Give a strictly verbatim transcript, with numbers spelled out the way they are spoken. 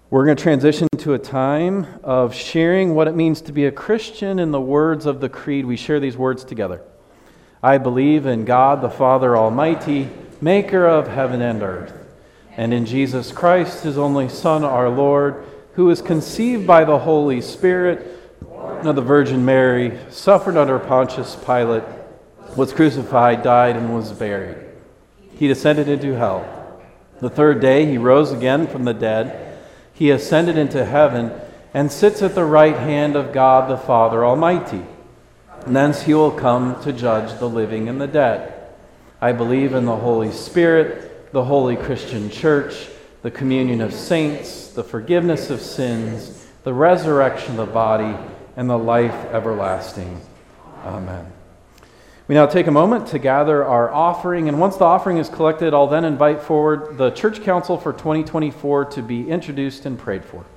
We're going to transition to a time of sharing what it means to be a Christian in the words of the Creed. We share these words together. I believe in God the Father Almighty, maker of heaven and earth, and in Jesus Christ, his only Son, our Lord, who was conceived by the Holy Spirit of the Virgin Mary, suffered under Pontius Pilate, was crucified, died, and was buried. He descended into hell. The third day he rose again from the dead. He ascended into heaven and sits at the right hand of God the Father Almighty. And thence he will come to judge the living and the dead. I believe in the Holy Spirit, the holy Christian Church, the communion of saints, the forgiveness of sins, the resurrection of the body, and the life everlasting. Amen. We now take a moment to gather our offering, and once the offering is collected, I'll then invite forward the Church Council for twenty twenty-four to be introduced and prayed for.